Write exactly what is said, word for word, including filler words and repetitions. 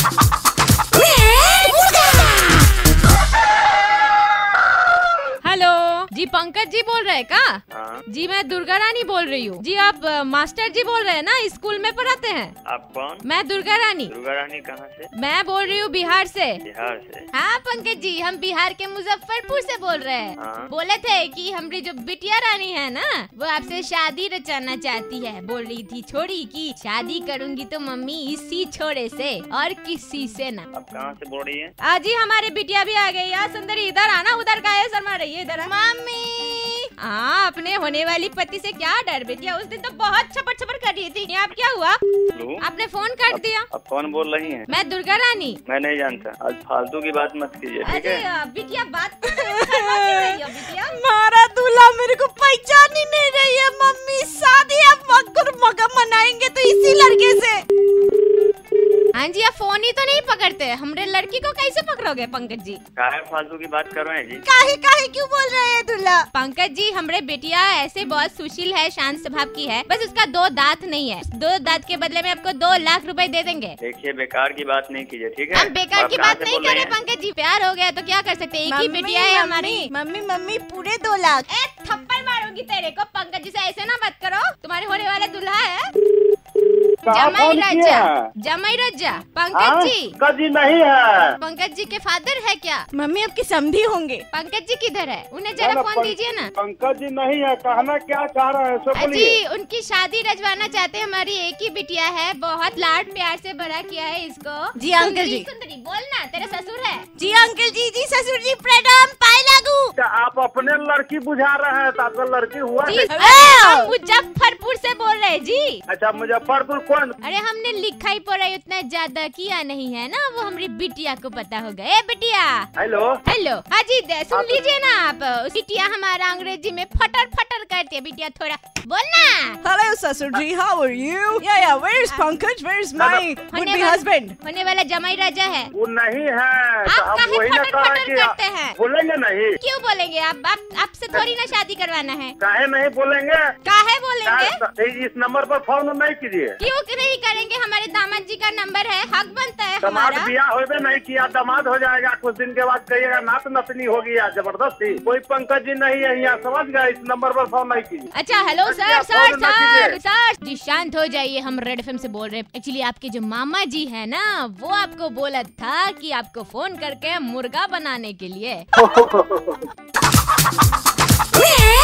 जी पंकज जी बोल रहे हैं का? हाँ। जी मैं दुर्गा रानी बोल रही हूँ। जी आप अ, मास्टर जी बोल रहे हैं ना, स्कूल में पढ़ाते हैं? आप कौन? मैं दुर्गा रानी। दुर्गा रानी कहाँ से? मैं बोल रही हूँ बिहार से। बिहार से? हाँ पंकज जी, हम बिहार के मुजफ्फरपुर से बोल रहे हैं। हाँ। बोले थे कि हमारी जो बिटिया रानी है ना, वो आपसे शादी रचाना चाहती है। बोल रही थी छोड़ी की शादी करूंगी तो मम्मी इसी छोरे से और किसी से ना। आप कहाँ से बोल रही है? आज ही हमारे बिटिया भी आ गई यार। सुंदरी इधर आना, उधर का है शर्मा रही है, इधर आ। मम्मी हाँ, अपने होने वाली पति से क्या डर बेटिया? उस दिन तो बहुत छपर छपर कर रही थी। अब क्या हुआ? आपने फोन काट दिया। अब कौन बोल रही हैं? मैं दुर्गा रानी। मैं नहीं जानता। आज फालतू की बात मत कीजिए, ठीक है? अरे बिटिया बात बिटिया मारा दूल्हा मेरे को पहचान ही नहीं रही है। मम्मी शादी अब मगर मगर मनाएंगे तो इसी लड़के से। हाँ जी, आप फोन ही तो नहीं पकड़ते, हमरे लड़की को कैसे पकड़ोगे पंकज जी? काहे फालतू की बात कर रहे हैं जी? काहे काहे क्यों बोल रहे हैं दूल्हा? पंकज जी, हमरे बेटिया ऐसे बहुत सुशील है, शांत स्वभाव की है, बस उसका दो दांत नहीं है। दो दांत के बदले में आपको दो लाख रुपए दे देंगे। देखिए बेकार की बात नहीं कीजिए, ठीक है? हम बेकार की बात नहीं कर रहे पंकज जी, प्यार हो गया तो क्या कर सकते हैं, एक ही बेटिया है हमारी। मम्मी मम्मी पूरे दो लाख। ए थप्पड़ मारूंगी तेरे को पंकज जी से, ऐसे ना बात करो। तुम्हारे होने वाला दूल्हा है जमाई राजा। जमाई राजा पंकज जी। पंकज जी नहीं है। पंकज जी के फादर है क्या? मम्मी आपकी समधी होंगे। पंकज जी किधर है? उन्हें जरा फोन दीजिए ना। पंकज जी नहीं है, कहना क्या चाह रहे हैं सो बोलिए। जी उनकी शादी रचवाना चाहते हैं। हमारी एक ही बिटिया है, बहुत लाड प्यार से बड़ा किया है इसको। जी अंकल जी। सुंदरी बोलना, तेरे ससुर है। जी अंकल जी। जी ससुर जी प्रणाम, पाए लागू। आप अपने लड़की बुझा रहे हैं, तो आपका लड़की हुआ जी नहीं? हम मुजफ्फरपुर से बोल रहे हैं जी। अच्छा मुजफ्फरपुर कौन? अरे हमने लिखाई पढ़ाई उतना ज्यादा किया नहीं है ना, वो हमारी बिटिया को पता होगा। ए बिटिया। Hello hello. हाँ जी सुन लीजिए ना आप। बिटिया हमारा अंग्रेजी में फटर फटर करती है। बिटिया थोड़ा बोलना। हेलो ससुर जी, how are you? Yeah yeah where is Pankaj? Where is my would be husband? होने वाला जमाई राजा है। वो नहीं है। आप काहे वही ना फटर फटर करते हैं? बोलेंगे नहीं? क्यों बोलेंगे? आप आप आपसे थोड़ी ना शादी करवाना है। काहे नहीं बोलेंगे? काहे बोलेंगे? इस नंबर पर फोन नहीं कीजिए। क्यों नहीं करेंगे? हमारे दामाद जी का नंबर है, हक बनता है दामाद हमारा। बिया होबे नहीं किया, दामाद हो जाएगा कुछ दिन के बाद, कहिएगा नात नतनी होगी या जबरदस्ती। कोई पंकज जी नहीं है यहाँ, समझ गया? इस नंबर पर फोन नहीं कीजिए। अच्छा hello sir sir sir sir जी शांत हो जाइए, हम रेड एफ एम से बोल रहे हैं। एक्चुअली आपके जो मामा जी है ना, वो आपको बोला था कि आपको फोन करके मुर्गा बनाने के लिए।